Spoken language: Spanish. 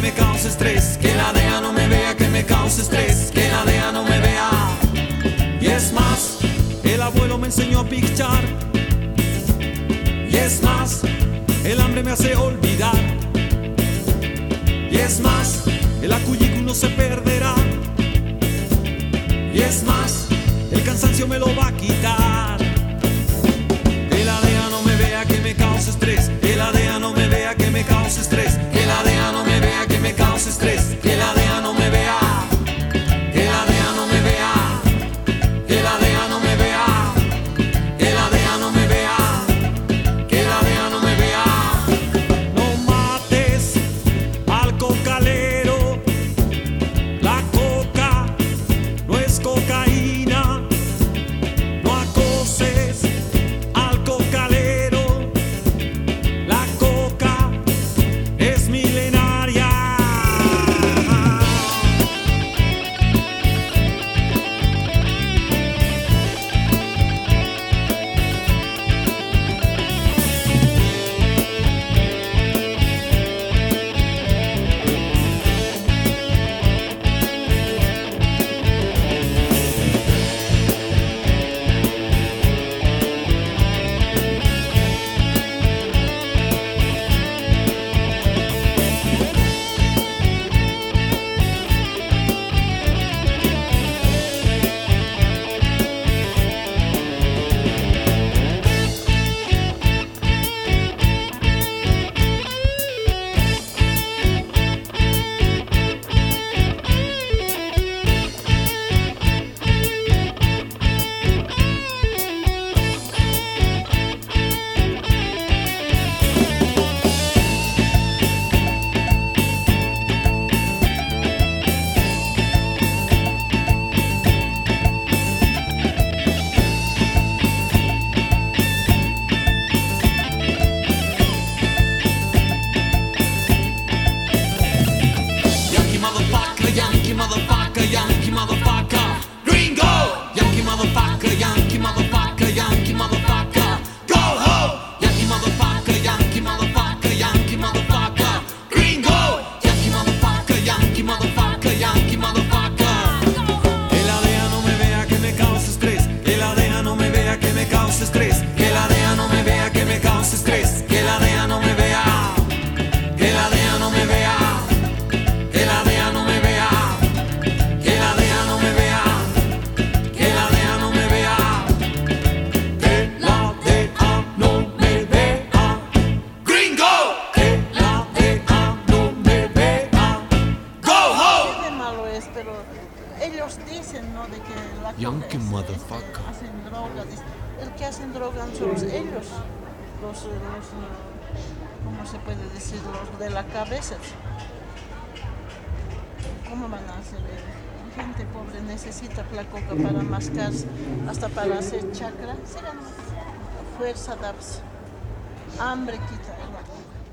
me cause estrés, que la DEA no me vea, que me cause estrés, que la DEA no me vea. Y es más, el abuelo me enseñó a pichar. Y es más, el hambre me hace olvidar. Y es más, el acuyicu no se perderá. Y es más, el cansancio me lo va a quitar. Que la DEA no me vea, que me cause estrés, que la DEA no me vea, que me cause estrés, que la DEA no me vea, que me cause estrés, que la DEA no me vea, que la DEA no me vea, que la DEA no me vea, que la DEA no me vea, que la DEA no me vea. No mates al cocalero, la coca no es cocaína. No acoses al cocalero, la coca es milenaria. Yankee motherfucker, Yankee motherfucker, gringo. Yankee motherfucker, Yankee motherfucker, Yankee motherfucker, go ho. Yankee motherfucker, Yankee motherfucker, Yankee motherfucker, gringo. Yankee motherfucker, Yankee motherfucker, Yankee motherfucker. Que la DEA no me vea, que me cause estrés, que la DEA no me vea, que me cause estrés, que la DEA no me vea, que me cause estrés, que la DEA no me vea, que la DEA no me vea, que la DEA no me vea, que la DEA no me vea, que la DEA no me vea, que la DEA no me vea, gringo, que la DEA no me vea, go ho. Qué de malo es, pero ellos dicen, ¿no? De que la Yankee cosa motherfucker. hacen droga. El que hacen droga son ellos, ¿cómo se puede decir? Los de la cabeza. ¿Cómo van a hacer? Gente pobre necesita la coca para mascar, hasta para hacer chakra. Será fuerza, darse. Hambre quita la coca.